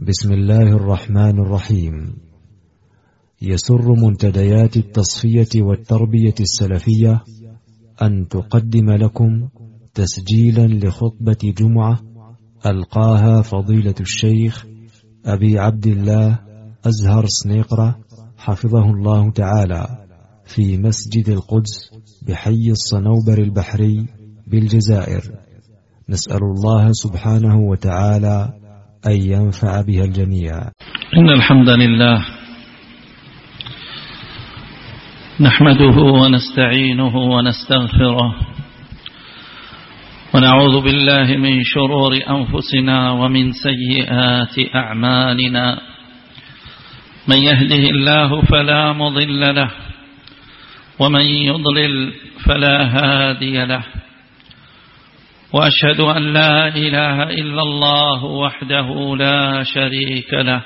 بسم الله الرحمن الرحيم. يسر منتديات التصفية والتربية السلفية أن تقدم لكم تسجيلا لخطبة جمعة ألقاها فضيلة الشيخ أبي عبد الله أزهر سنيقرة حفظه الله تعالى في مسجد القدس بحي الصنوبر البحري بالجزائر. نسأل الله سبحانه وتعالى أن ينفع بها الجميع. إن الحمد لله نحمده ونستعينه ونستغفره ونعوذ بالله من شرور أنفسنا ومن سيئات أعمالنا. من يهده الله فلا مضل له ومن يضلل فلا هادي له، وأشهد أن لا إله إلا الله وحده لا شريك له،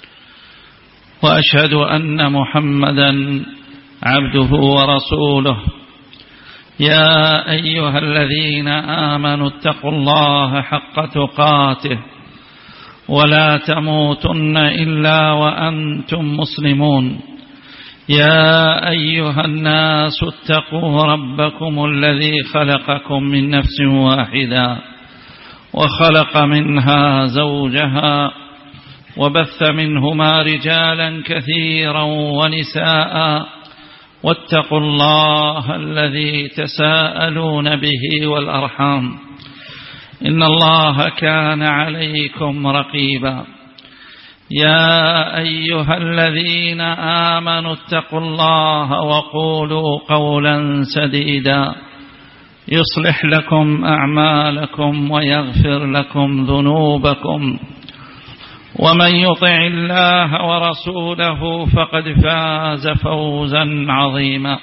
وأشهد أن محمدا عبده ورسوله. يا أيها الذين آمنوا اتقوا الله حق تقاته ولا تموتن إلا وأنتم مسلمون. يا أيها الناس اتقوا ربكم الذي خلقكم من نفس واحدة وخلق منها زوجها وبث منهما رجالا كثيرا ونساء، واتقوا الله الذي تساءلون به والأرحام إن الله كان عليكم رقيبا. يا أيها الذين آمنوا اتقوا الله وقولوا قولا سديدا يصلح لكم أعمالكم ويغفر لكم ذنوبكم، ومن يطع الله ورسوله فقد فاز فوزا عظيما.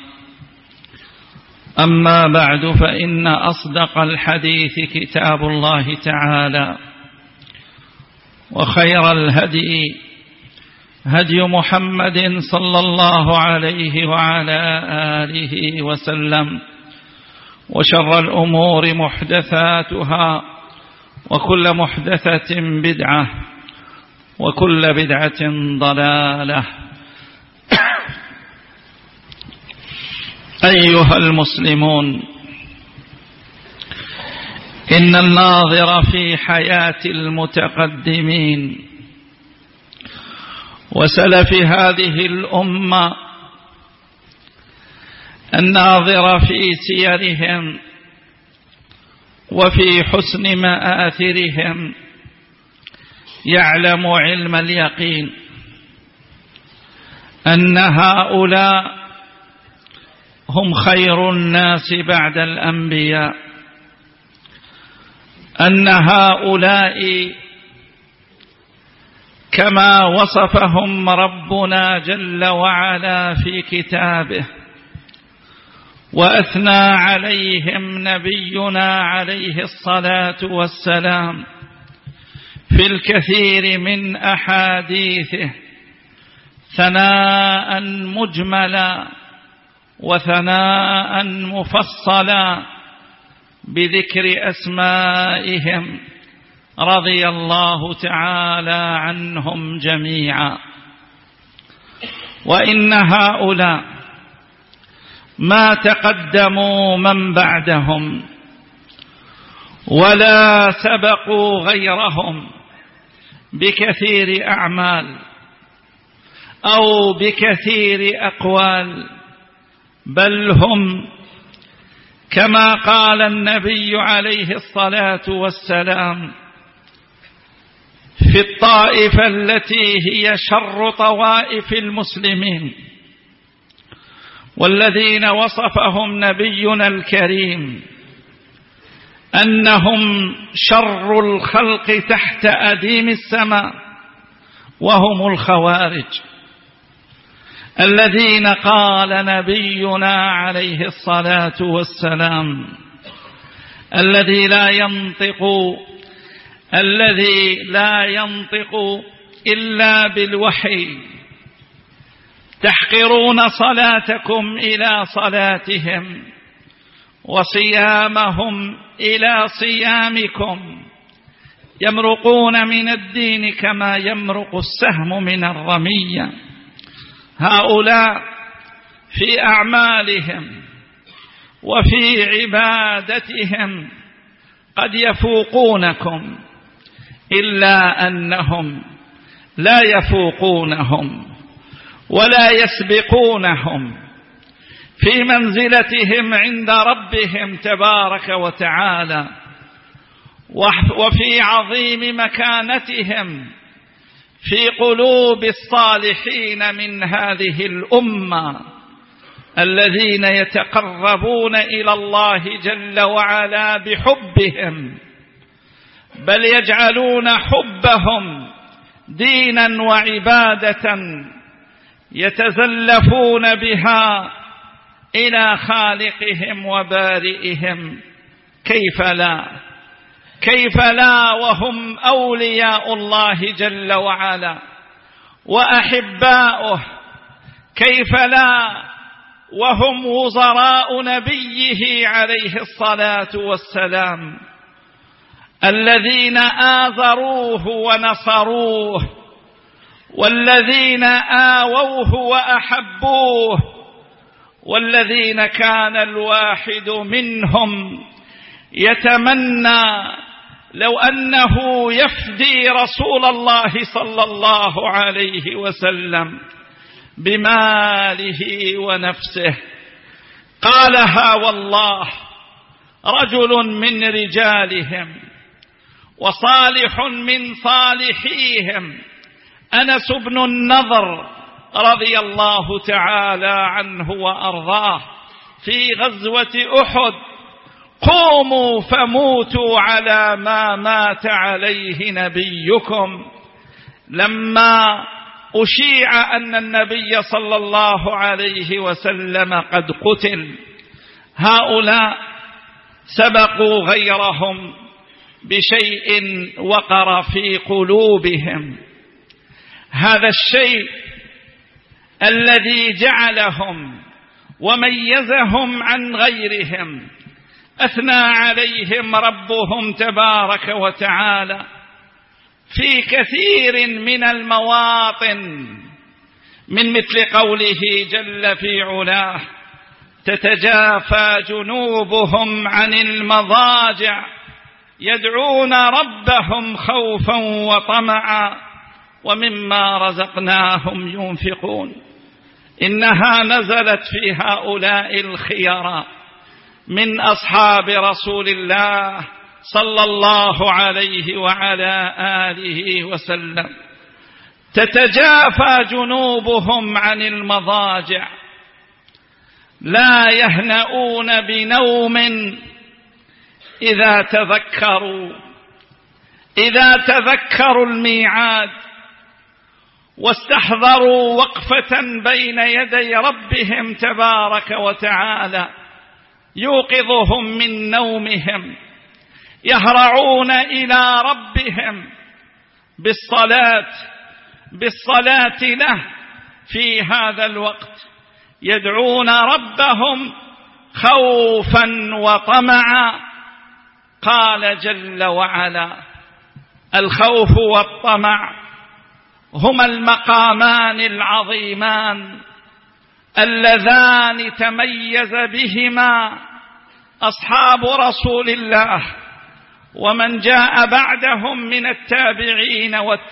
أما بعد، فإن أصدق الحديث كتاب الله تعالى، وخير الهدي هدي محمد صلى الله عليه وعلى آله وسلم، وشر الأمور محدثاتها، وكل محدثة بدعة، وكل بدعة ضلالة. أيها المسلمون، إن الناظر في حياة المتقدمين وسلف هذه الأمة، الناظر في سيرهم وفي حسن مآثرهم، يعلم علم اليقين أن هؤلاء هم خير الناس بعد الأنبياء، أن هؤلاء كما وصفهم ربنا جل وعلا في كتابه وأثنى عليهم نبينا عليه الصلاة والسلام في الكثير من أحاديثه ثناء مجملا وثناء مفصلا بذكر أسمائهم، رضي الله تعالى عنهم جميعا. وإن هؤلاء ما تقدموا من بعدهم ولا سبقوا غيرهم بكثير أعمال أو بكثير أقوال، بل هم كما قال النبي عليه الصلاة والسلام في الطائفة التي هي شر طوائف المسلمين، والذين وصفهم نبينا الكريم أنهم شر الخلق تحت أديم السماء، وهم الخوارج، الذين قال نبينا عليه الصلاة والسلام الذي لا ينطق إلا بالوحي، تحقرون صلاتكم إلى صلاتهم وصيامهم إلى صيامكم، يمرقون من الدين كما يمرق السهم من الرمية. هؤلاء في أعمالهم وفي عبادتهم قد يفوقونكم، إلا أنهم لا يفوقونهم ولا يسبقونهم في منزلتهم عند ربهم تبارك وتعالى، وفي عظيم مكانتهم في قلوب الصالحين من هذه الأمة، الذين يتقربون إلى الله جل وعلا بحبهم، بل يجعلون حبهم دينا وعبادة يتزلفون بها إلى خالقهم وبارئهم. كيف لا وهم أولياء الله جل وعلا وأحباؤه، كيف لا وهم وزراء نبيه عليه الصلاة والسلام، الذين آذروه ونصروه، والذين آووه وأحبوه، والذين كان الواحد منهم يتمنى لو أنه يفدي رسول الله صلى الله عليه وسلم بماله ونفسه. قالها والله رجل من رجالهم وصالح من صالحيهم، أنس بن النضر رضي الله تعالى عنه وأرضاه، في غزوة أحد: قوموا فموتوا على ما مات عليه نبيكم. لما أشيع أن النبي صلى الله عليه وسلم قد قتل، هؤلاء سبقوا غيرهم بشيء وقر في قلوبهم. هذا الشيء الذي جعلهم وميزهم عن غيرهم، أثنى عليهم ربهم تبارك وتعالى في كثير من المواطن، من مثل قوله جل في علاه: تتجافى جنوبهم عن المضاجع يدعون ربهم خوفا وطمعا ومما رزقناهم ينفقون. إنها نزلت في هؤلاء الخيراء من أصحاب رسول الله صلى الله عليه وعلى آله وسلم. تتجافى جنوبهم عن المضاجع، لا يهنؤون بنوم إذا تذكروا الميعاد واستحضروا وقفة بين يدي ربهم تبارك وتعالى يوقظهم من نومهم، يهرعون إلى ربهم بالصلاة له في هذا الوقت، يدعون ربهم خوفا وطمعا. قال جل وعلا: الخوف والطمع هما المقامان العظيمان اللذان تميز بهما أصحاب رسول الله ومن جاء بعدهم من التابعين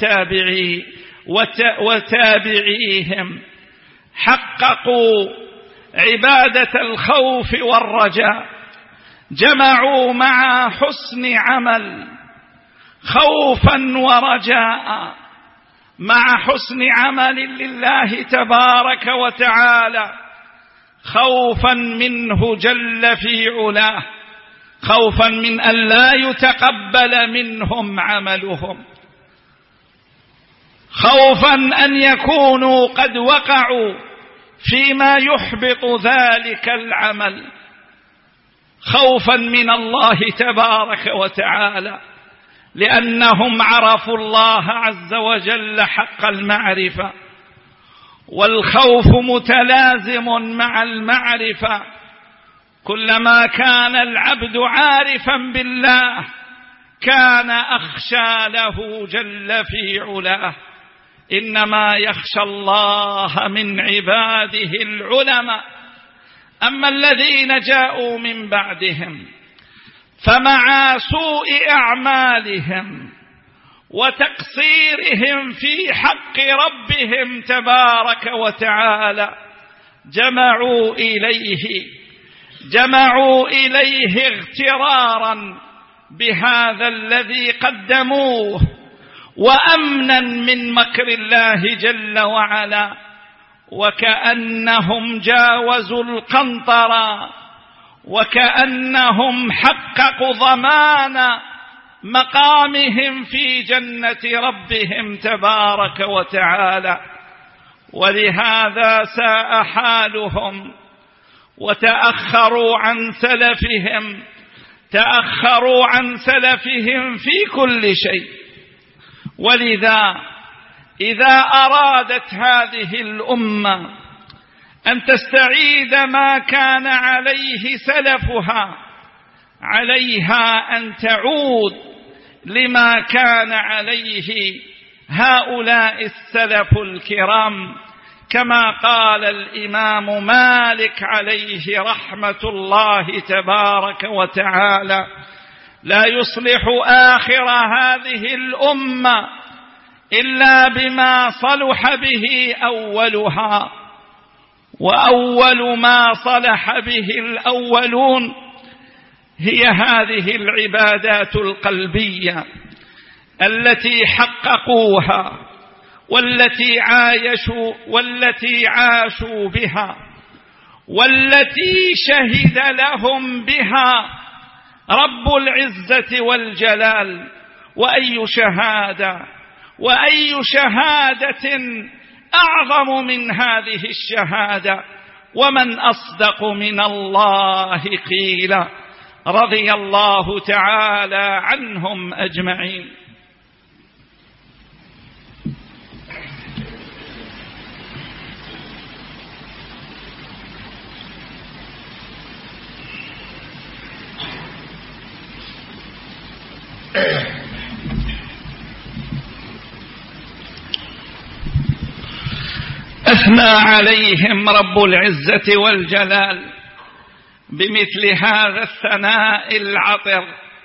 وتابعيهم. حققوا عبادة الخوف والرجاء، جمعوا مع حسن عمل خوفا ورجاء، مع حسن عمل لله تبارك وتعالى، خوفا منه جل في علاه، خوفا من أن لا يتقبل منهم عملهم، خوفا أن يكونوا قد وقعوا فيما يحبط ذلك العمل، خوفا من الله تبارك وتعالى، لأنهم عرفوا الله عز وجل حق المعرفة. والخوف متلازم مع المعرفة، كلما كان العبد عارفا بالله كان أخشى له جل في علاه. إنما يخشى الله من عباده العلماء. أما الذين جاءوا من بعدهم فمع سوء أعمالهم وتقصيرهم في حق ربهم تبارك وتعالى جمعوا إليه اغترارا بهذا الذي قدموه وأمنا من مكر الله جل وعلا، وكأنهم جاوزوا القنطرة، وكأنهم حققوا ضمان مقامهم في جنة ربهم تبارك وتعالى. ولهذا ساء حالهم وتأخروا عن سلفهم في كل شيء. ولذا إذا أرادت هذه الأمة أن تستعيد ما كان عليه سلفها، عليها أن تعود لما كان عليه هؤلاء السلف الكرام، كما قال الإمام مالك عليه رحمة الله تبارك وتعالى: لا يصلح آخر هذه الأمة إلا بما صلح به أولها، وأول ما صلح به الأولون هي هذه العبادات القلبية التي حققوها والتي عاشوا بها، والتي شهد لهم بها رب العزة والجلال. وأي شهادة أعظم من هذه الشهادة؟ ومن أصدق من الله قيلا، رضي الله تعالى عنهم أجمعين. أثنى عليهم رب العزة والجلال بمثل هذا الثناء العطر: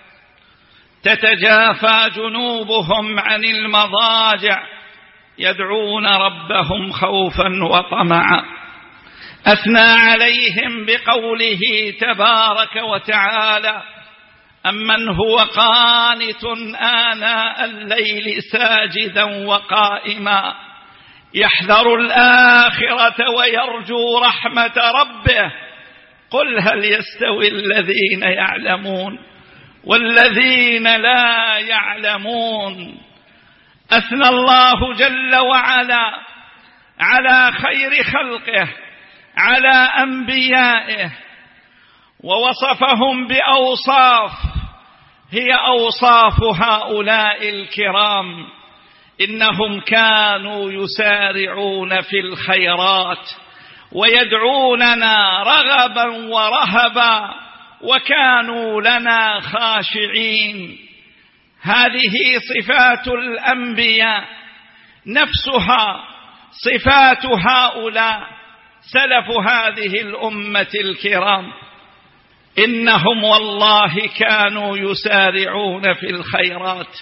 تتجافى جنوبهم عن المضاجع يدعون ربهم خوفا وطمعا. أثنى عليهم بقوله تبارك وتعالى: أمن هو قانت آناء الليل ساجدا وقائما يحذر الآخرة ويرجو رحمة ربه قل هل يستوي الذين يعلمون والذين لا يعلمون. أثنى الله جل وعلا على خير خلقه، على أنبيائه، ووصفهم بأوصاف هي أوصاف هؤلاء الكرام: إنهم كانوا يسارعون في الخيرات ويدعوننا رغبا ورهبا وكانوا لنا خاشعين. هذه صفات الأنبياء نفسها صفات هؤلاء سلف هذه الأمة الكرام. إنهم والله كانوا يسارعون في الخيرات،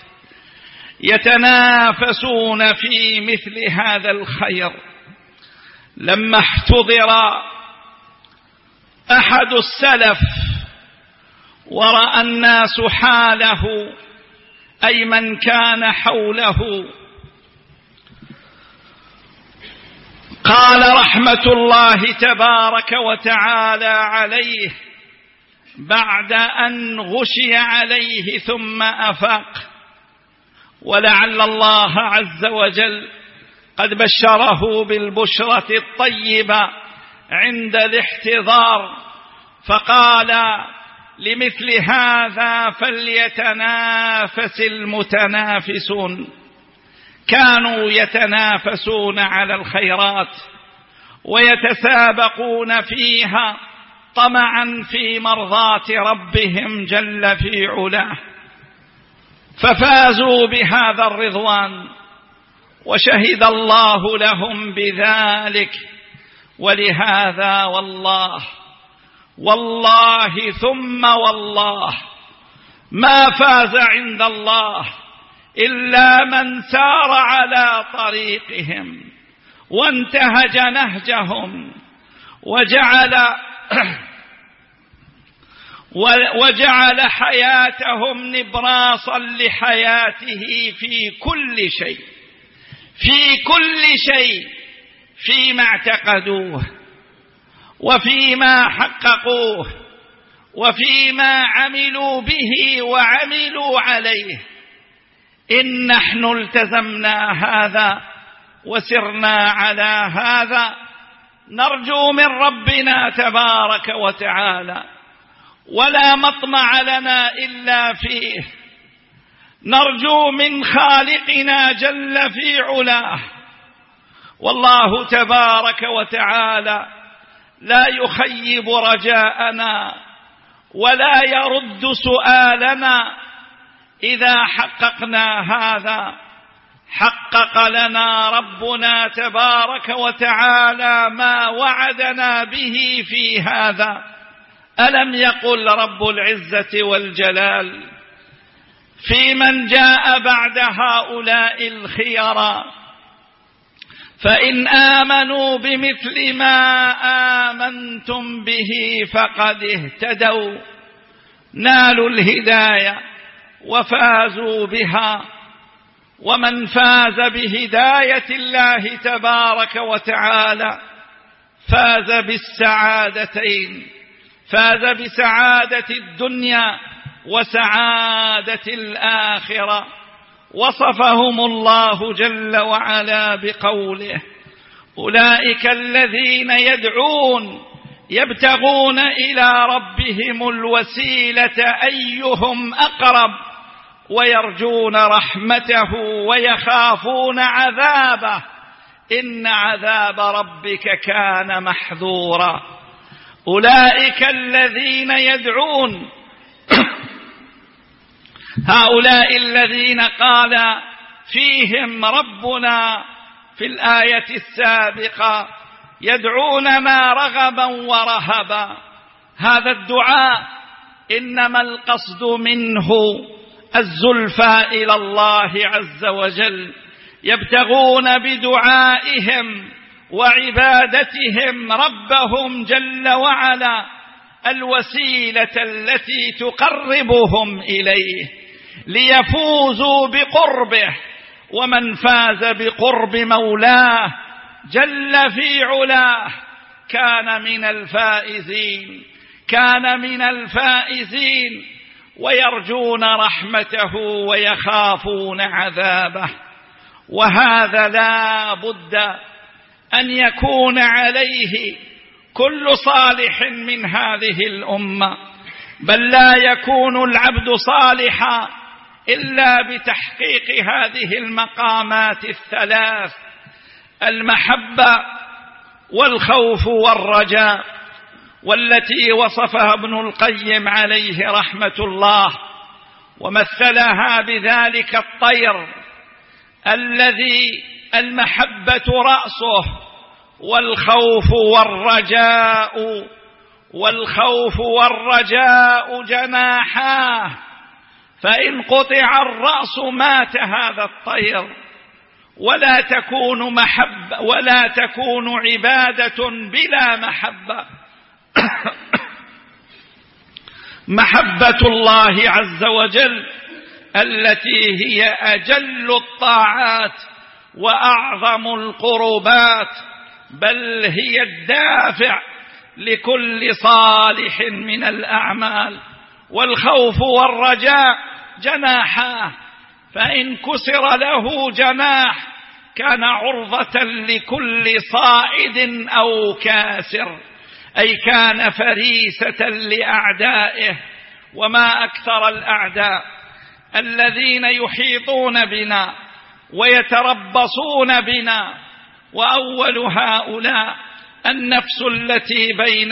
يتنافسون في مثل هذا الخير. لما احتضر أحد السلف ورأى الناس حاله، أي من كان حوله، قال رحمة الله تبارك وتعالى عليه بعد أن غشي عليه ثم أفاق: ولعل الله عز وجل قد بشره بالبشرة الطيبة عند الاحتضار، فقال: لمثل هذا فليتنافس المتنافسون. كانوا يتنافسون على الخيرات ويتسابقون فيها طمعا في مرضاة ربهم جل في علاه. ففازوا بهذا الرضوان، وشهد الله لهم بذلك. ولهذا والله ثم والله ما فاز عند الله إلا من سار على طريقهم وانتهج نهجهم وجعل حياتهم نبراسا لحياته في كل شيء فيما اعتقدوه وفيما حققوه وفيما عملوا به وعملوا عليه. إن نحن التزمنا هذا وسرنا على هذا، نرجو من ربنا تبارك وتعالى، ولا مطمع لنا إلا فيه، نرجو من خالقنا جل في علاه. والله تبارك وتعالى لا يخيب رجاءنا ولا يرد سؤالنا. إذا حققنا هذا حقق لنا ربنا تبارك وتعالى ما وعدنا به في هذا. ألم يقل رب العزة والجلال في من جاء بعد هؤلاء الخيرا: فإن آمنوا بمثل ما آمنتم به فقد اهتدوا، نالوا الهداية وفازوا بها. ومن فاز بهداية الله تبارك وتعالى فاز بالسعادتين، فاز بسعادة الدنيا وسعادة الآخرة. وصفهم الله جل وعلا بقوله: أولئك الذين يدعون يبتغون إلى ربهم الوسيلة أيهم أقرب ويرجون رحمته ويخافون عذابه إن عذاب ربك كان محذورا. أولئك الذين يدعون هؤلاء الذين قال فيهم ربنا في الآية السابقة: يدعوننا رغبا ورهبا. هذا الدعاء إنما القصد منه الزلفى إلى الله عز وجل، يبتغون بدعائهم وعبادتهم ربهم جل وعلا الوسيلة التي تقربهم إليه ليفوزوا بقربه. ومن فاز بقرب مولاه جل في علاه كان من الفائزين ويرجون رحمته ويخافون عذابه. وهذا لا بد أن يكون عليه كل صالح من هذه الأمة، بل لا يكون العبد صالحا إلا بتحقيق هذه المقامات الثلاث: المحبة والخوف والرجاء، والتي وصفها ابن القيم عليه رحمة الله ومثلها بذلك الطير الذي المحبة رأسه والخوف والرجاء جناحاه، فإن قطع الرأس مات هذا الطير. ولا تكون عبادة بلا محبة. محبة الله عز وجل التي هي أجل الطاعات وأعظم القربات، بل هي الدافع لكل صالح من الأعمال. والخوف والرجاء جناحاه، فإن كسر له جناح كان عرضة لكل صائد أو كاسر، أي كان فريسة لأعدائه. وما أكثر الأعداء الذين يحيطون بنا ويتربصون بنا، وأول هؤلاء النفس التي بين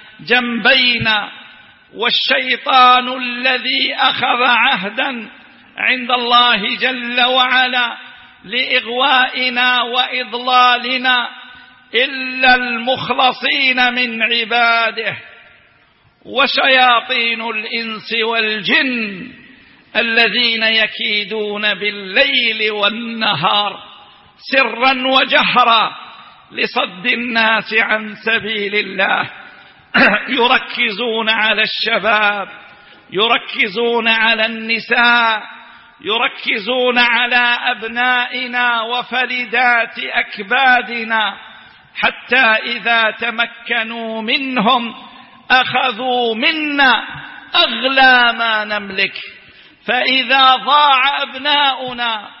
جنبينا، والشيطان الذي أخذ عهدا عند الله جل وعلا لإغوائنا وإضلالنا إلا المخلصين من عباده، وشياطين الإنس والجن الذين يكيدون بالليل والنهار سرا وجهرا لصد الناس عن سبيل الله. يركزون على الشباب، يركزون على النساء، يركزون على أبنائنا وفلذات أكبادنا، حتى إذا تمكنوا منهم أخذوا منا أغلى ما نملك، فإذا ضاع أبناؤنا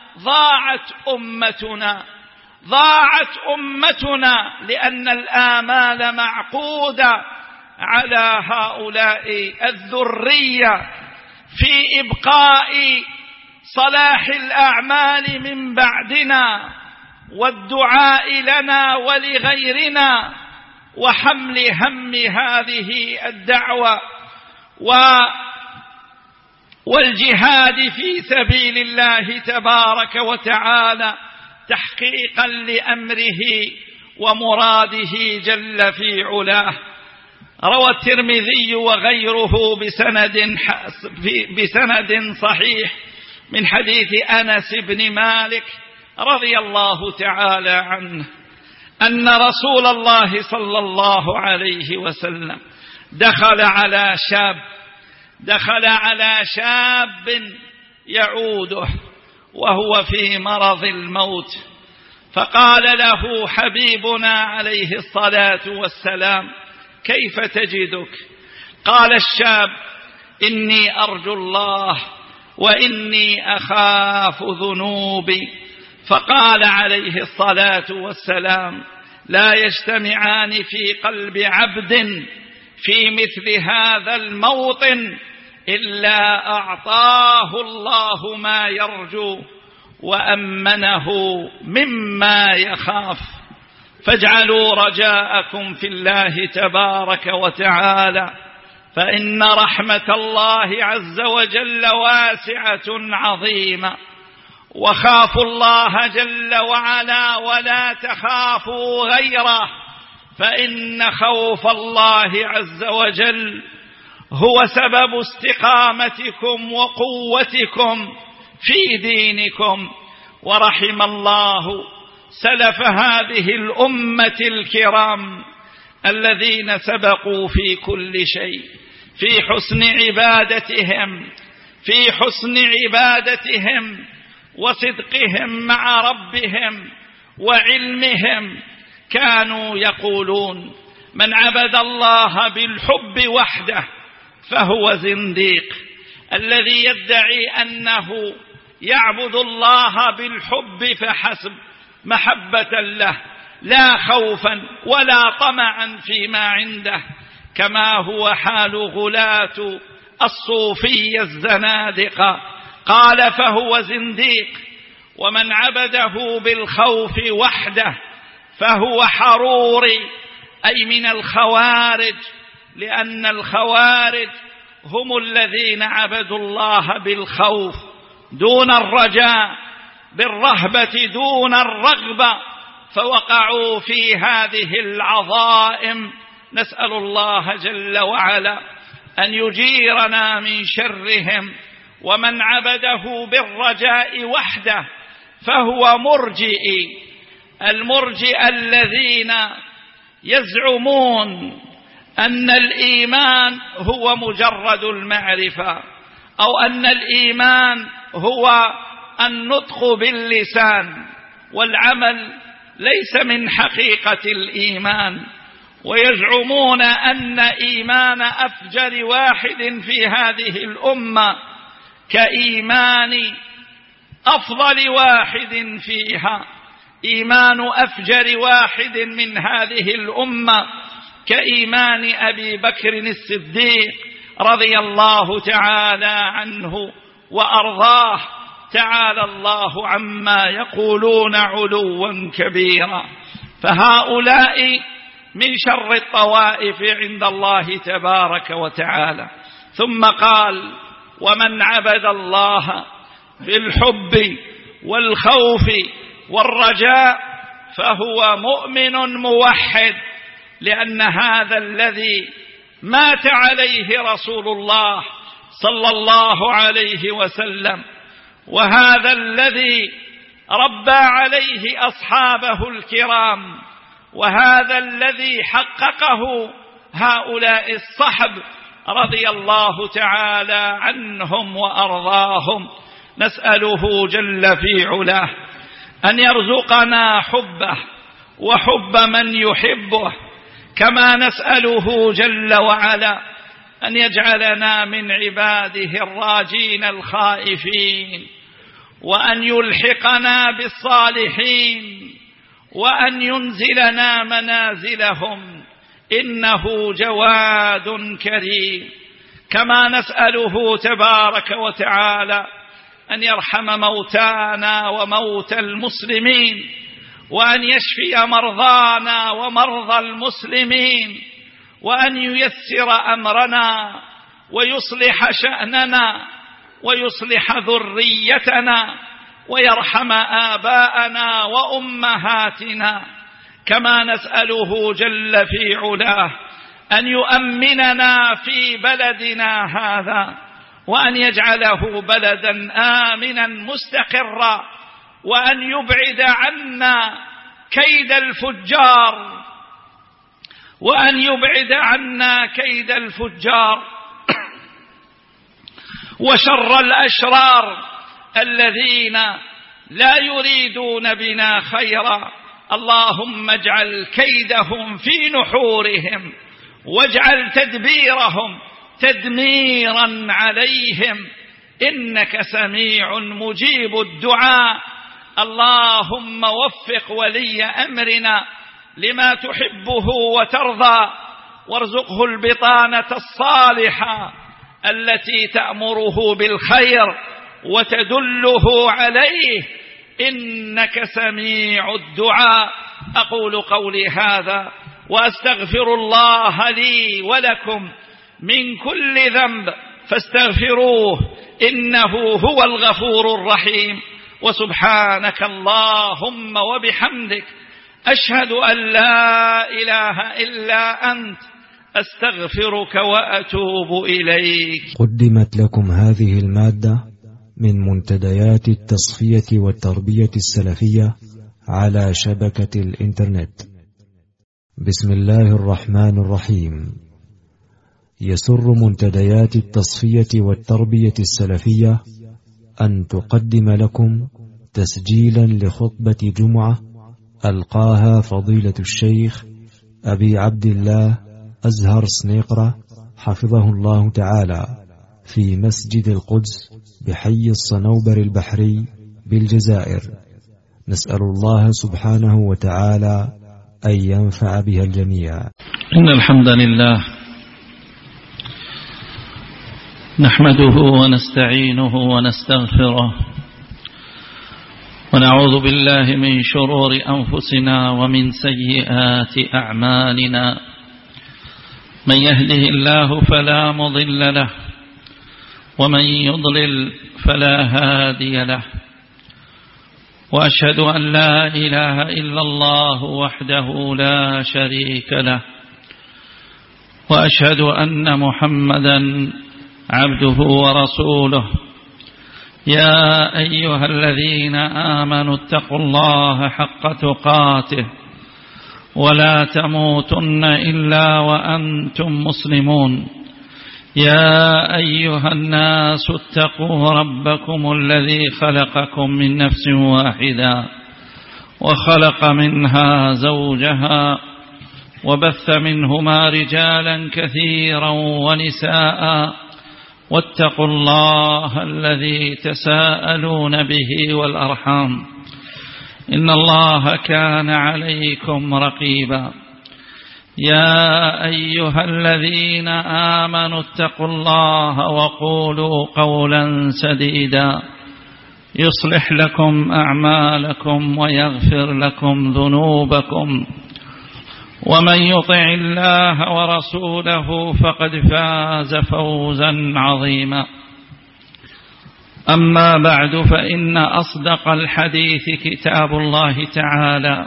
ضاعت أمتنا، لأن الآمال معقودة على هؤلاء الذرية في إبقاء صلاح الأعمال من بعدنا، والدعاء لنا ولغيرنا، وحمل هم هذه الدعوة والجهاد في سبيل الله تبارك وتعالى تحقيقا لأمره ومراده جل في علاه. روى الترمذي وغيره بسند صحيح من حديث أنس بن مالك رضي الله تعالى عنه أن رسول الله صلى الله عليه وسلم دخل على شاب يعوده وهو في مرض الموت، فقال له حبيبنا عليه الصلاة والسلام: كيف تجدك؟ قال الشاب: إني أرجو الله وإني أخاف ذنوبي. فقال عليه الصلاة والسلام: لا يجتمعان في قلب عبد في مثل هذا الموطن إلا أعطاه الله ما يرجو وأمنه مما يخاف. فاجعلوا رجاءكم في الله تبارك وتعالى، فإن رحمة الله عز وجل واسعة عظيمة. وخافوا الله جل وعلا ولا تخافوا غيره، فإن خوف الله عز وجل هو سبب استقامتكم وقوتكم في دينكم. ورحم الله سلف هذه الأمة الكرام الذين سبقوا في كل شيء، في حسن عبادتهم وصدقهم مع ربهم وعلمهم. كانوا يقولون: من عبد الله بالحب وحده فهو زنديق. الذي يدعي أنه يعبد الله بالحب فحسب محبة له لا خوفا ولا طمعا فيما عنده، كما هو حال غلاة الصوفية الزنادقة، قال: فهو زنديق. ومن عبده بالخوف وحده فهو حروري، أي من الخوارج، لأن الخوارج هم الذين عبدوا الله بالخوف دون الرجاء، بالرهبة دون الرغبة، فوقعوا في هذه العظائم. نسأل الله جل وعلا أن يجيرنا من شرهم. ومن عبده بالرجاء وحده فهو مرجئي. المرجئ الذين يزعمون أن الإيمان هو مجرد المعرفة، أو أن الإيمان هو النطق باللسان، والعمل ليس من حقيقة الإيمان. ويزعمون أن إيمان أفجر واحد في هذه الأمة كإيمان أفضل واحد فيها، إيمان أفجر واحد من هذه الأمة كإيمان أبي بكر الصديق رضي الله تعالى عنه وأرضاه، تعالى الله عما يقولون علوا كبيرا. فهؤلاء من شر الطوائف عند الله تبارك وتعالى. ثم قال: ومن عبد الله بالحب والخوف والرجاء فهو مؤمن موحد، لأن هذا الذي مات عليه رسول الله صلى الله عليه وسلم، وهذا الذي ربى عليه أصحابه الكرام، وهذا الذي حققه هؤلاء الصحب رضي الله تعالى عنهم وأرضاهم. نسأله جل في علاه أن يرزقنا حبه وحب من يحبه، كما نسأله جل وعلا أن يجعلنا من عباده الراجين الخائفين، وأن يلحقنا بالصالحين، وأن ينزلنا منازلهم، إنه جواد كريم. كما نسأله تبارك وتعالى أن يرحم موتانا وموتى المسلمين، وأن يشفي مرضانا ومرضى المسلمين، وأن ييسر أمرنا ويصلح شأننا ويصلح ذريتنا ويرحم آباءنا وأمهاتنا. كما نسأله جل في علاه أن يؤمننا في بلدنا هذا، وأن يجعله بلدا آمنا مستقرا، وأن يبعد عنا كيد الفجار، وأن يبعد عنا كيد الفجار وشر الأشرار الذين لا يريدون بنا خيرا. اللهم اجعل كيدهم في نحورهم، واجعل تدبيرهم تدميرا عليهم، إنك سميع مجيب الدعاء. اللهم وفق ولي أمرنا لما تحبه وترضى، وارزقه البطانة الصالحة التي تأمره بالخير وتدله عليه، إنك سميع الدعاء. أقول قولي هذا وأستغفر الله لي ولكم من كل ذنب فاستغفروه إنه هو الغفور الرحيم. وسبحانك اللهم وبحمدك أشهد أن لا إله إلا أنت أستغفرك وأتوب إليك. قدمت لكم هذه المادة من منتديات التصفية والتربية السلفية على شبكة الإنترنت. بسم الله الرحمن الرحيم. يسر منتديات التصفية والتربية السلفية أن تقدم لكم تسجيلا لخطبة جمعة ألقاها فضيلة الشيخ أبي عبد الله أزهر سنيقرة حفظه الله تعالى في مسجد القدس بحي الصنوبر البحري بالجزائر. نسأل الله سبحانه وتعالى أن ينفع بها الجميع. إن الحمد لله نحمده ونستعينه ونستغفره، ونعوذ بالله من شرور أنفسنا ومن سيئات أعمالنا. من يهده الله فلا مضل له، ومن يضلل فلا هادي له. وأشهد أن لا إله إلا الله وحده لا شريك له، وأشهد أن محمدا عبده ورسوله. يا أيها الذين آمنوا اتقوا الله حق تقاته ولا تموتن إلا وأنتم مسلمون. يا أيها الناس اتقوا ربكم الذي خلقكم من نفس واحدة وخلق منها زوجها وبث منهما رجالا كثيرا ونساء، واتقوا الله الذي تساءلون به والأرحام، إن الله كان عليكم رقيبا. يا أيها الذين آمنوا اتقوا الله وقولوا قولا سديدا يصلح لكم أعمالكم ويغفر لكم ذنوبكم، ومن يطع الله ورسوله فقد فاز فوزا عظيما. أما بعد، فإن أصدق الحديث كتاب الله تعالى،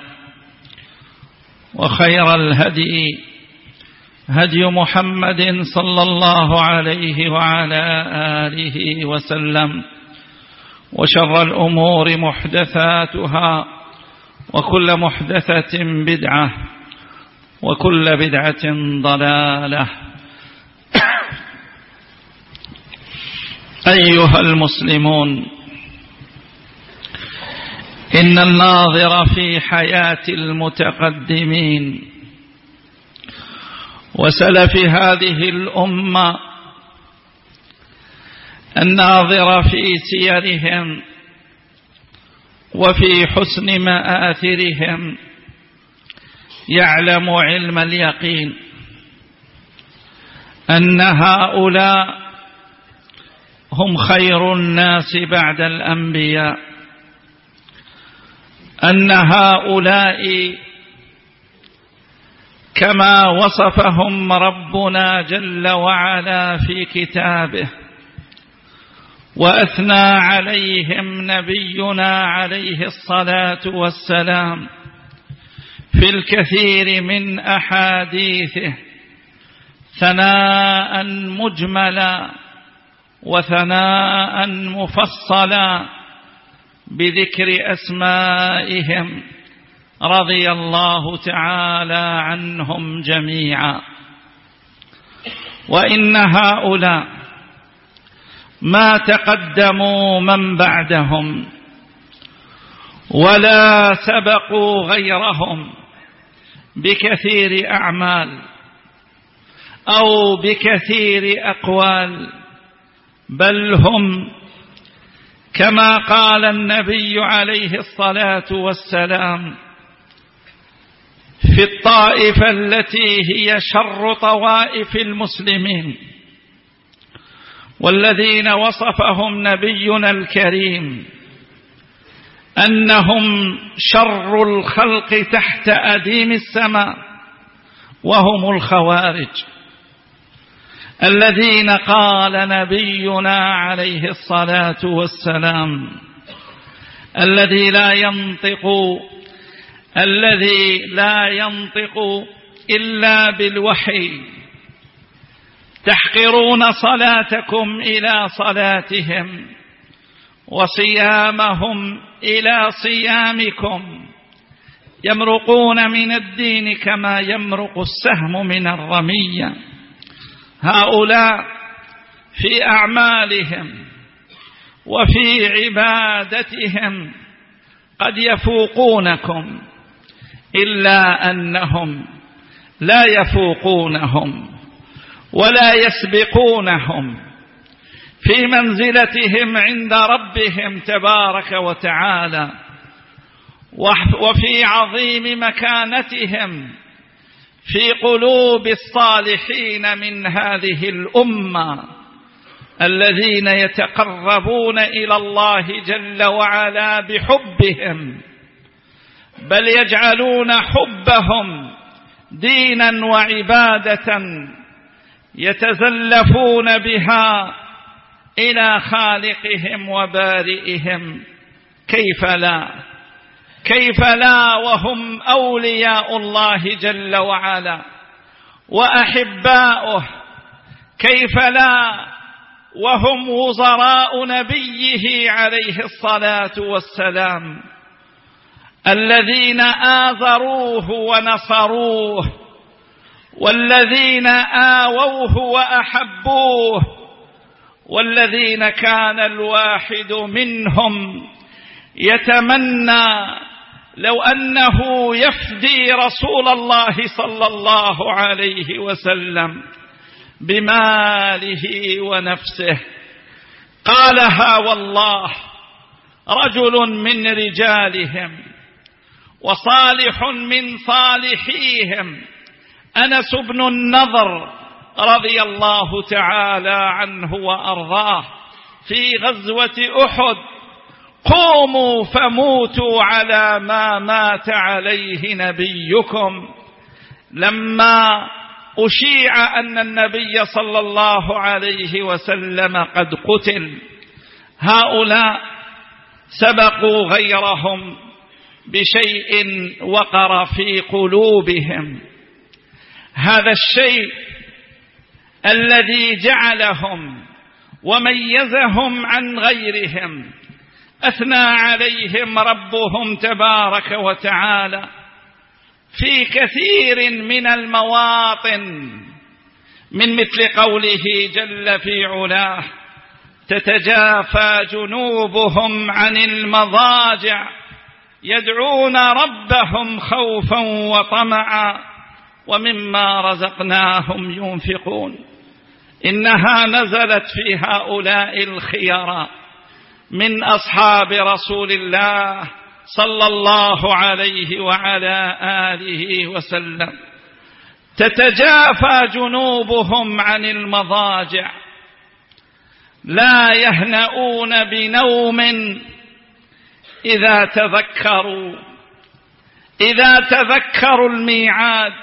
وخير الهدي هدي محمد صلى الله عليه وعلى آله وسلم، وشر الأمور محدثاتها، وكل محدثة بدعة، وكل بدعة ضلالة. أيها المسلمون، إن الناظر في حياة المتقدمين وسلف هذه الأمة، الناظر في سيرهم وفي حسن مآثرهم، يعلم علم اليقين أن هؤلاء هم خير الناس بعد الأنبياء، أن هؤلاء كما وصفهم ربنا جل وعلا في كتابه، وأثنى عليهم نبينا عليه الصلاة والسلام في الكثير من أحاديثه ثناء مجملا وثناء مفصلا بذكر أسمائهم، رضي الله تعالى عنهم جميعا. وإن هؤلاء ما تقدموا من بعدهم ولا سبقوا غيرهم بكثير أعمال أو بكثير أقوال، بل هم كما قال النبي عليه الصلاة والسلام في الطائفة التي هي شر طوائف المسلمين، والذين وصفهم نبينا الكريم أنهم شر الخلق تحت أديم السماء، وهم الخوارج، الذين قال نبينا عليه الصلاة والسلام الذي لا ينطق إلا بالوحي، تحقرون صلاتكم إلى صلاتهم وصيامهم إلى صيامكم، يمرقون من الدين كما يمرق السهم من الرمية. هؤلاء في أعمالهم وفي عبادتهم قد يفوقونكم، إلا أنهم لا يفوقونهم ولا يسبقونهم في منزلتهم عند ربهم تبارك وتعالى، وفي عظيم مكانتهم في قلوب الصالحين من هذه الأمة، الذين يتقربون إلى الله جل وعلا بحبهم، بل يجعلون حبهم دينا وعبادة يتزلفون بها إلى خالقهم وبارئهم. كيف لا وهم أولياء الله جل وعلا وأحباؤه، كيف لا وهم وزراء نبيه عليه الصلاة والسلام، الذين آذروه ونصروه، والذين آووه وأحبوه، والذين كان الواحد منهم يتمنى لو أنه يفدي رسول الله صلى الله عليه وسلم بماله ونفسه. قالها والله رجل من رجالهم وصالح من صالحيهم، أنس بن النضر رضي الله تعالى عنه وأرضاه في غزوة أحد: قوموا فموتوا على ما مات عليه نبيكم. لما أشيع أن النبي صلى الله عليه وسلم قد قتل، هؤلاء سبقوا غيرهم بشيء وقر في قلوبهم، هذا الشيء الذي جعلهم وميزهم عن غيرهم، أثنى عليهم ربهم تبارك وتعالى في كثير من المواطن، من مثل قوله جل في علاه: تتجافى جنوبهم عن المضاجع يدعون ربهم خوفا وطمعا ومما رزقناهم ينفقون. إنها نزلت في هؤلاء الخيار من أصحاب رسول الله صلى الله عليه وعلى آله وسلم. تتجافى جنوبهم عن المضاجع، لا يهنؤون بنوم إذا تذكروا الميعاد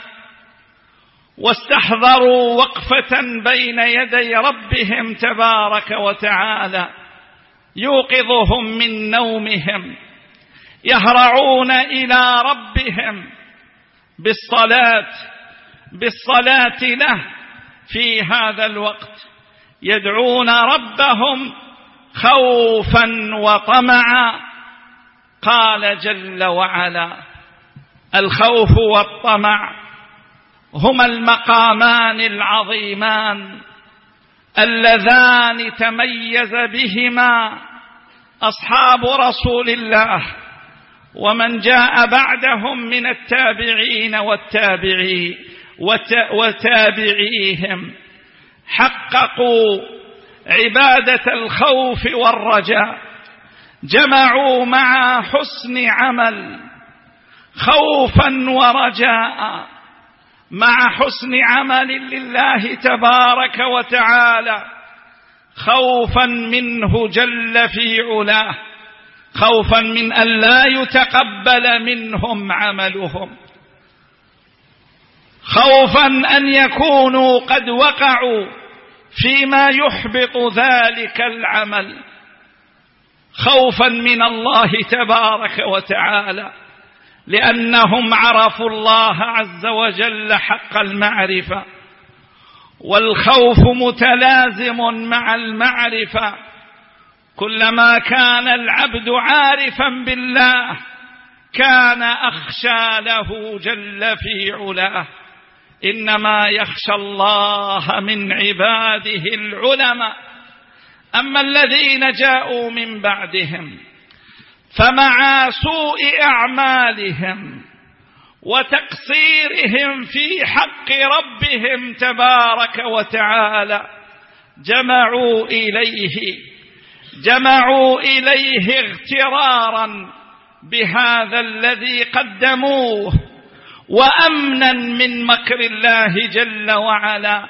واستحضروا وقفة بين يدي ربهم تبارك وتعالى يوقظهم من نومهم، يهرعون إلى ربهم بالصلاة له في هذا الوقت، يدعون ربهم خوفا وطمعا. قال جل وعلا: الخوف والطمع هما المقامان العظيمان اللذان تميز بهما أصحاب رسول الله ومن جاء بعدهم من التابعين وتابعيهم، حققوا عبادة الخوف والرجاء، جمعوا مع حسن عمل خوفا ورجاء مع حسن عمل لله تبارك وتعالى، خوفا منه جل في علاه، خوفا من أن لا يتقبل منهم عملهم، خوفا أن يكونوا قد وقعوا فيما يحبط ذلك العمل، خوفا من الله تبارك وتعالى، لأنهم عرفوا الله عز وجل حق المعرفة، والخوف متلازم مع المعرفة. كلما كان العبد عارفا بالله كان أخشى له جل في علاه. إنما يخشى الله من عباده العلماء. أما الذين جاءوا من بعدهم فمع سوء أعمالهم وتقصيرهم في حق ربهم تبارك وتعالى جمعوا إليه اغترارا بهذا الذي قدموه وأمنا من مكر الله جل وعلا،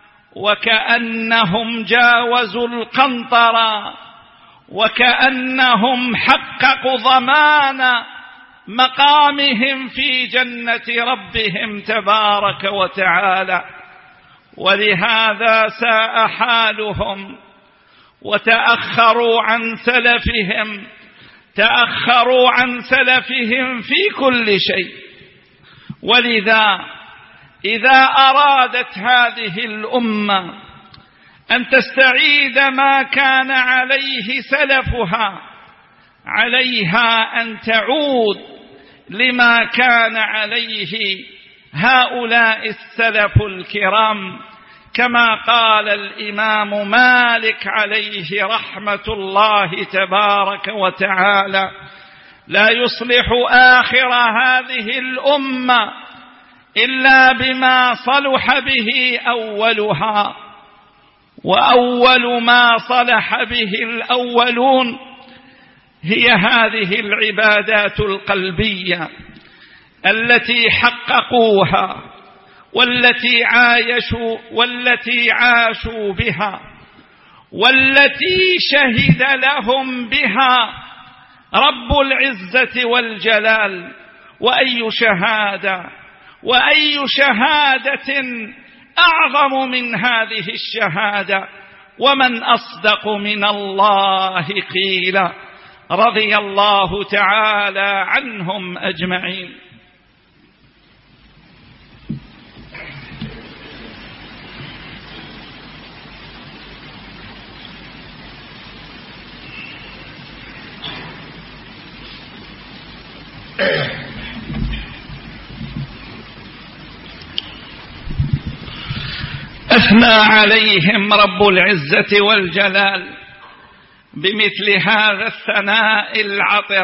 وكأنهم جاوزوا القنطرة، وكأنهم حققوا ضمان مقامهم في جنة ربهم تبارك وتعالى. ولهذا ساء حالهم وتأخروا عن سلفهم في كل شيء. ولذا إذا أرادت هذه الأمة أن تستعيد ما كان عليه سلفها، عليها أن تعود لما كان عليه هؤلاء السلف الكرام، كما قال الإمام مالك عليه رحمة الله تبارك وتعالى: لا يصلح آخر هذه الأمة إلا بما صلح به أولها، وأول ما صلح به الأولون هي هذه العبادات القلبية التي حققوها والتي عاشوا بها، والتي شهد لهم بها رب العزة والجلال. وأي شهادة أعظم من هذه الشهادة، ومن أصدق من الله قيلا، رضي الله تعالى عنهم أجمعين. أثنى عليهم رب العزة والجلال بمثل هذا الثناء العطر: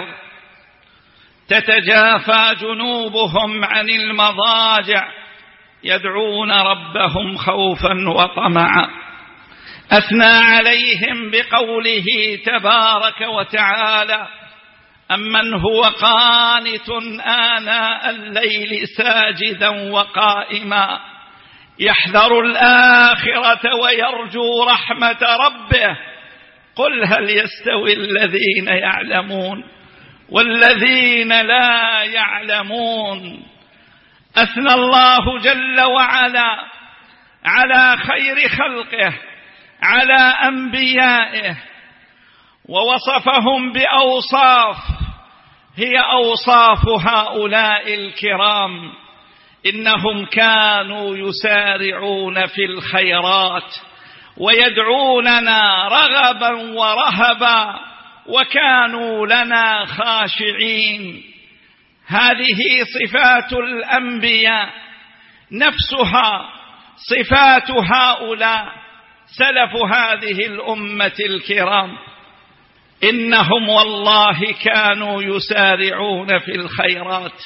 تتجافى جنوبهم عن المضاجع يدعون ربهم خوفا وطمعا. أثنى عليهم بقوله تبارك وتعالى: أمن هو قانت آناء الليل ساجدا وقائما يحذر الآخرة ويرجو رحمة ربه قل هل يستوي الذين يعلمون والذين لا يعلمون. أثنى الله جل وعلا على خير خلقه، على أنبيائه، ووصفهم بأوصاف هي أوصاف هؤلاء الكرام: إنهم كانوا يسارعون في الخيرات ويدعوننا رغبا ورهبا وكانوا لنا خاشعين. هذه صفات الأنبياء نفسها صفات هؤلاء سلف هذه الأمة الكرام. إنهم والله كانوا يسارعون في الخيرات،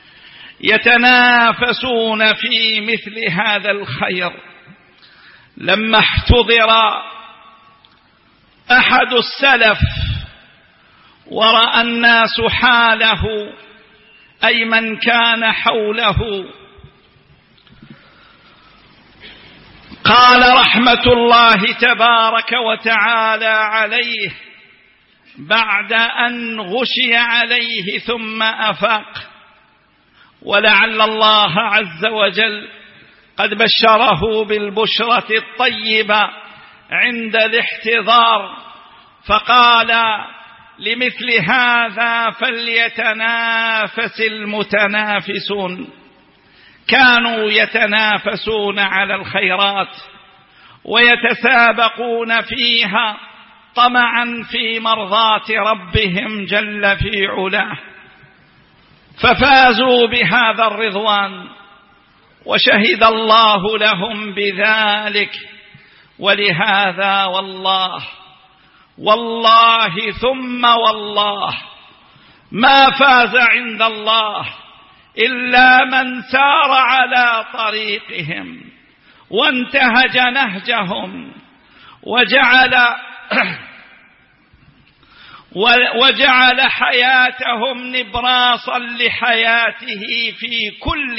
يتنافسون في مثل هذا الخير. لما احتضر أحد السلف ورأى الناس حاله، أي من كان حوله، قال رحمة الله تبارك وتعالى عليه بعد أن غشي عليه ثم أفاق، ولعل الله عز وجل قد بشره بالبشرة الطيبة عند الاحتضار، فقال: لمثل هذا فليتنافس المتنافسون. كانوا يتنافسون على الخيرات ويتسابقون فيها طمعا في مرضاة ربهم جل في علاه، ففازوا بهذا الرضوان وشهد الله لهم بذلك. ولهذا والله ثم والله ما فاز عند الله إلا من سار على طريقهم وانتهج نهجهم وجعل حياتهم نبراسا لحياته في كل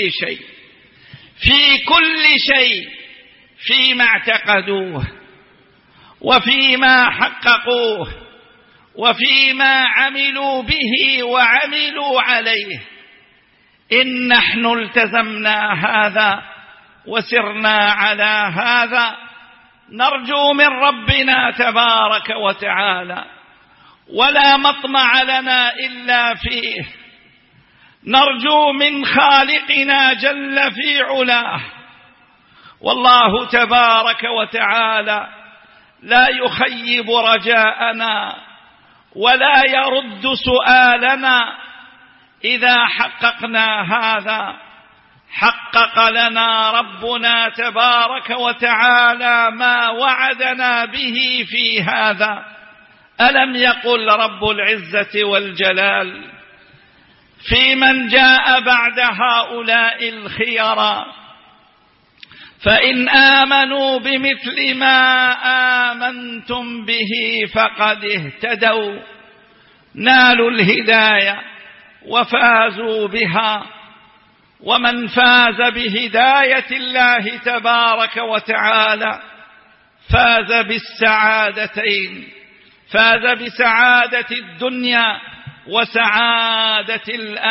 شيء، فيما اعتقدوه وفيما حققوه وفيما عملوا به وعملوا عليه. إن نحن التزمنا هذا وسرنا على هذا، نرجو من ربنا تبارك وتعالى ولا مطمع لنا إلا فيه، نرجو من خالقنا جل في علاه. والله تبارك وتعالى لا يخيب رجاءنا ولا يرد سؤالنا. إذا حققنا هذا حقق لنا ربنا تبارك وتعالى ما وعدنا به في هذا. ألم يقل رب العزة والجلال في من جاء بعد هؤلاء الخيرا: فإن آمنوا بمثل ما آمنتم به فقد اهتدوا، نالوا الهداية وفازوا بها. ومن فاز بهداية الله تبارك وتعالى فاز بالسعادتين، فاز بسعادة الدنيا وسعادة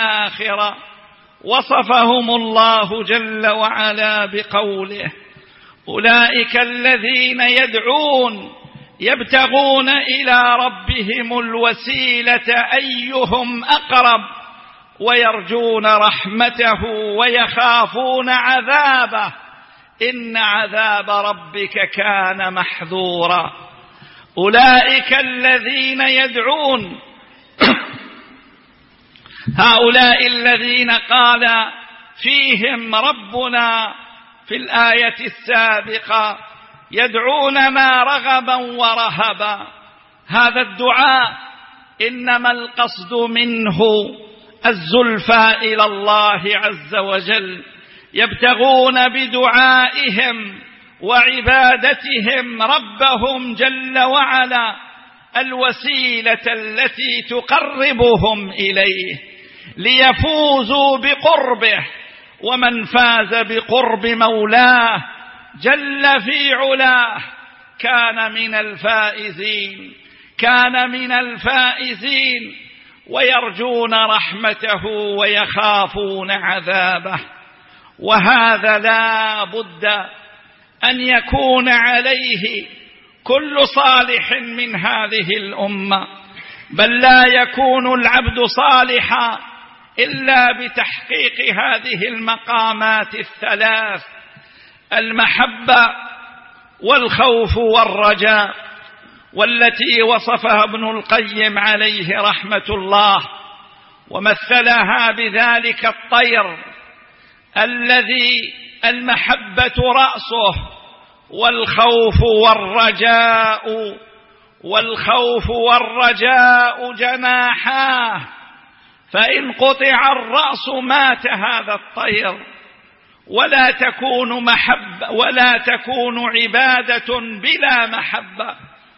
الآخرة. وصفهم الله جل وعلا بقوله: أولئك الذين يدعون يبتغون إلى ربهم الوسيلة أيهم أقرب ويرجون رحمته ويخافون عذابه إن عذاب ربك كان محذورا. أولئك الذين يدعون هؤلاء الذين قال فيهم ربنا في الآية السابقة يدعوننا رغبا ورهبا. هذا الدعاء إنما القصد منه الزلفى إلى الله عز وجل، يبتغون بدعائهم وعبادتهم ربهم جل وعلا الوسيلة التي تقربهم إليه ليفوزوا بقربه. ومن فاز بقرب مولاه جل في علاه كان من الفائزين، كان من الفائزين، ويرجون رحمته ويخافون عذابه. وهذا لا بد أن يكون عليه كل صالح من هذه الأمة، بل لا يكون العبد صالحا إلا بتحقيق هذه المقامات الثلاث: المحبة والخوف والرجاء، والتي وصفها ابن القيم عليه رحمة الله ومثلها بذلك الطير الذي المحبة رأسه والخوف والرجاء جناحاه، فإن قطع الرأس مات هذا الطير. ولا تكون عبادة بلا محبة.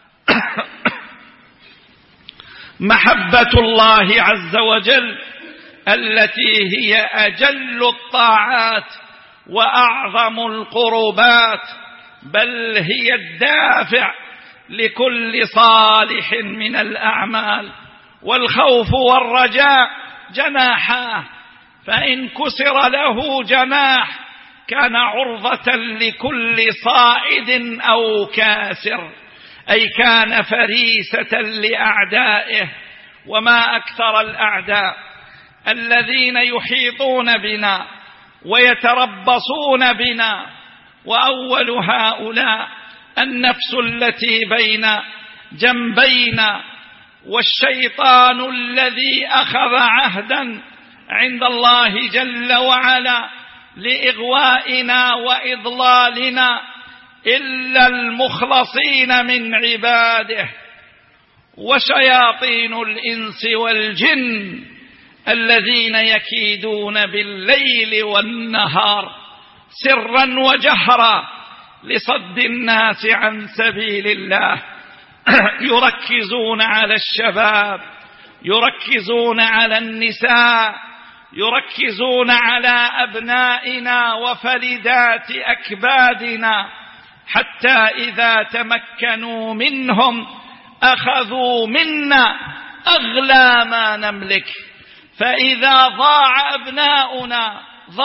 محبة الله عز وجل التي هي أجل الطاعات وأعظم القربات، بل هي الدافع لكل صالح من الأعمال. والخوف والرجاء جناحاه، فإن كسر له جناح كان عرضة لكل صائد أو كاسر، أي كان فريسة لأعدائه. وما أكثر الأعداء الذين يحيطون بنا ويتربصون بنا، وأول هؤلاء النفس التي بين جنبينا، والشيطان الذي أخذ عهدا عند الله جل وعلا لإغوائنا وإضلالنا إلا المخلصين من عباده، وشياطين الإنس والجن الذين يكيدون بالليل والنهار سرا وجهرا لصد الناس عن سبيل الله. يركزون على الشباب، يركزون على النساء، يركزون على أبنائنا وفلذات أكبادنا، حتى إذا تمكنوا منهم أخذوا منا أغلى ما نملك. فإذا ضاع أبناؤنا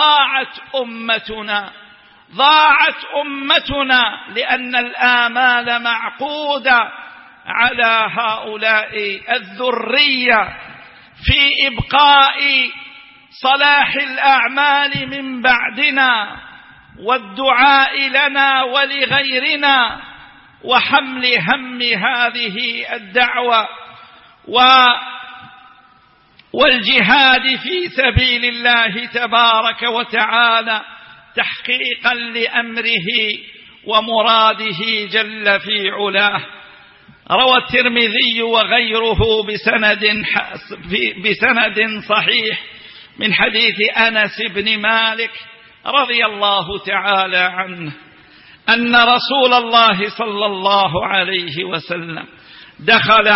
ضاعت أمتنا، لأن الآمال معقودة على هؤلاء الذرية في إبقاء صلاح الأعمال من بعدنا، والدعاء لنا ولغيرنا، وحمل هم هذه الدعوة والجهاد في سبيل الله تبارك وتعالى تحقيقا لأمره ومراده جل في علاه. روى الترمذي وغيره بسند صحيح من حديث أنس بن مالك رضي الله تعالى عنه أن رسول الله صلى الله عليه وسلم دخل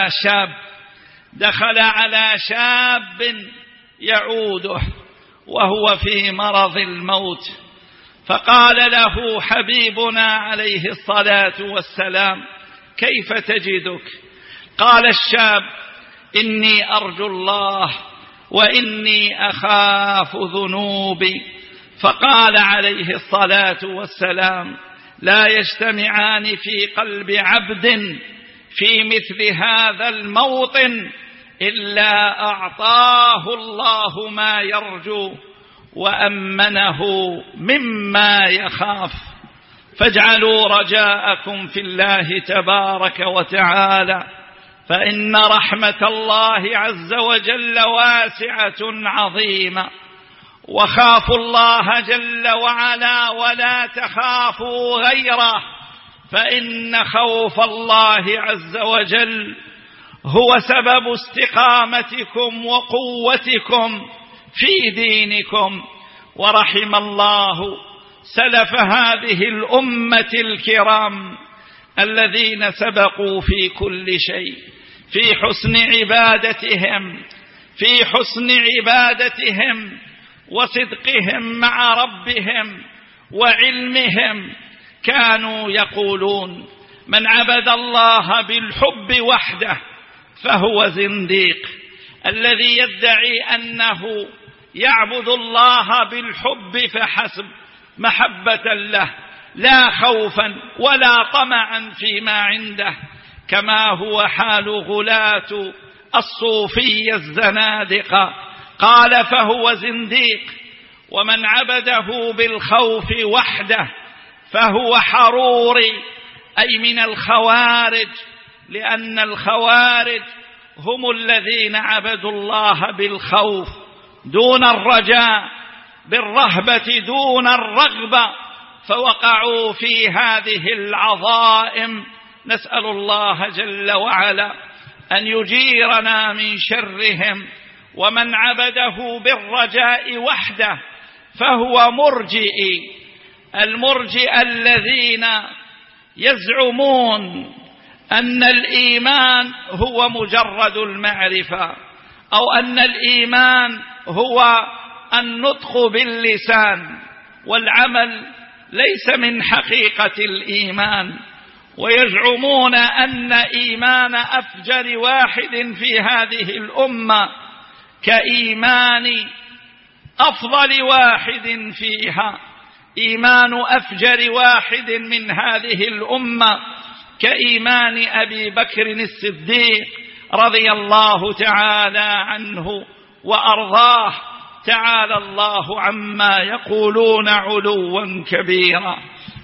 على شاب يعوده وهو في مرض الموت، فقال له حبيبنا عليه الصلاة والسلام: كيف تجدك؟ قال الشاب: إني أرجو الله وإني أخاف ذنوبي. فقال عليه الصلاة والسلام: لا يجتمعان في قلب عبد في مثل هذا الموطن إلا أعطاه الله ما يرجو وأمنه مما يخاف. فاجعلوا رجاءكم في الله تبارك وتعالى، فإن رحمة الله عز وجل واسعة عظيمة. وخافوا الله جل وعلا ولا تخافوا غيره، فإن خوف الله عز وجل هو سبب استقامتكم وقوتكم في دينكم. ورحم الله سلف هذه الأمة الكرام الذين سبقوا في كل شيء، في حسن عبادتهم وصدقهم مع ربهم وعلمهم. كانوا يقولون: من عبد الله بالحب وحده فهو زنديق. الذي يدعي أنه يعبد الله بالحب فحسب، محبة له لا خوفا ولا طمعا فيما عنده، كما هو حال غلاة الصوفية الزنادقة، قال فهو زنديق. ومن عبده بالخوف وحده فهو حروري، أي من الخوارج، لأن الخوارج هم الذين عبدوا الله بالخوف دون الرجاء، بالرهبة دون الرغبة، فوقعوا في هذه العظائم. نسأل الله جل وعلا أن يجيرنا من شرهم. ومن عبده بالرجاء وحده فهو مرجئي، المرجئ الذين يزعمون أن الإيمان هو مجرد المعرفة، أو أن الإيمان هو النطق باللسان، والعمل ليس من حقيقة الإيمان. ويزعمون أن إيمان أفجر واحد في هذه الأمة كإيمان أفضل واحد فيها، إيمان أفجر واحد من هذه الأمة كإيمان أبي بكر الصديق رضي الله تعالى عنه وأرضاه. تعالى الله عما يقولون علوا كبيرا.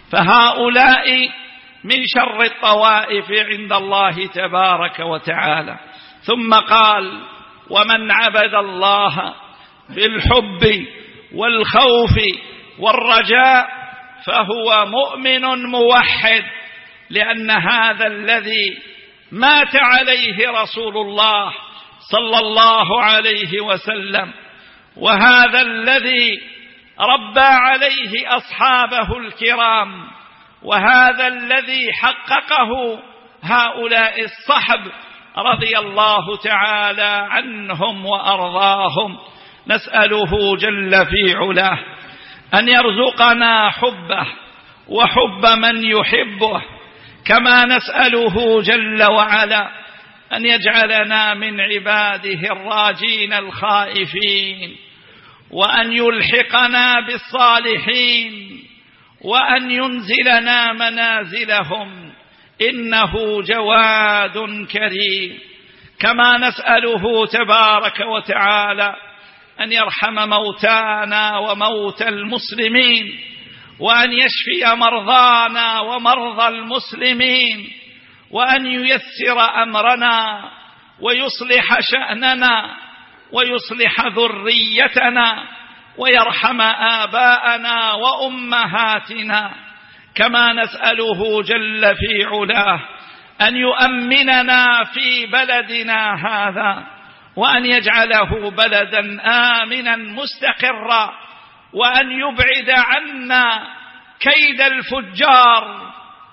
فهؤلاء من شر الطوائف عند الله تبارك وتعالى. ثم قال: ومن عبد الله بالحب والخوف والرجاء فهو مؤمن موحد، لأن هذا الذي مات عليه رسول الله صلى الله عليه وسلم، وهذا الذي ربى عليه أصحابه الكرام، وهذا الذي حققه هؤلاء الصحب رضي الله تعالى عنهم وأرضاهم. نسأله جل في علاه أن يرزقنا حبه وحب من يحبه، كما نسأله جل وعلا أن يجعلنا من عباده الراجين الخائفين، وأن يلحقنا بالصالحين، وأن ينزلنا منازلهم، إنه جواد كريم. كما نسأله تبارك وتعالى أن يرحم موتانا وموتى المسلمين، وأن يشفي مرضانا ومرضى المسلمين، وأن ييسر أمرنا ويصلح شأننا ويصلح ذريتنا ويرحم آباءنا وأمهاتنا. كما نسأله جل في علاه أن يؤمننا في بلدنا هذا، وأن يجعله بلدا آمنا مستقرا، وأن يبعد عنا كيد الفجار،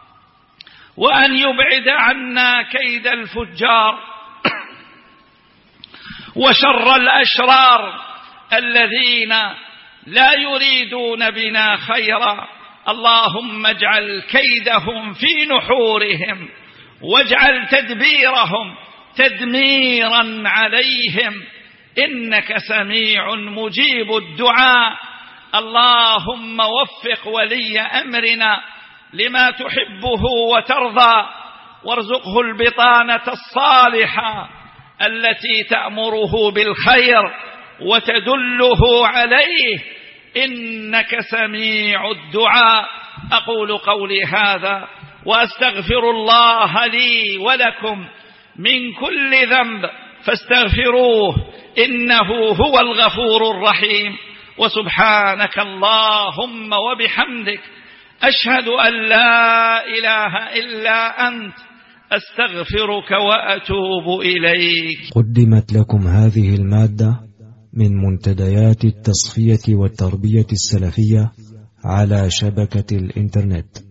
وأن يبعد عنا كيد الفجار وشر الأشرار الذين لا يريدون بنا خيرا. اللهم اجعل كيدهم في نحورهم، واجعل تدبيرهم تدميرا عليهم، إنك سميع مجيب الدعاء. اللهم وفق ولي أمرنا لما تحبه وترضى، وارزقه البطانة الصالحة التي تأمره بالخير وتدله عليه، إنك سميع الدعاء. أقول قولي هذا وأستغفر الله لي ولكم من كل ذنب فاستغفروه إنه هو الغفور الرحيم. وسبحانك اللهم وبحمدك أشهد أن لا إله إلا أنت أستغفرك وأتوب إليك. قدمت لكم هذه المادة من منتديات التصفية والتربية السلفية على شبكة الإنترنت.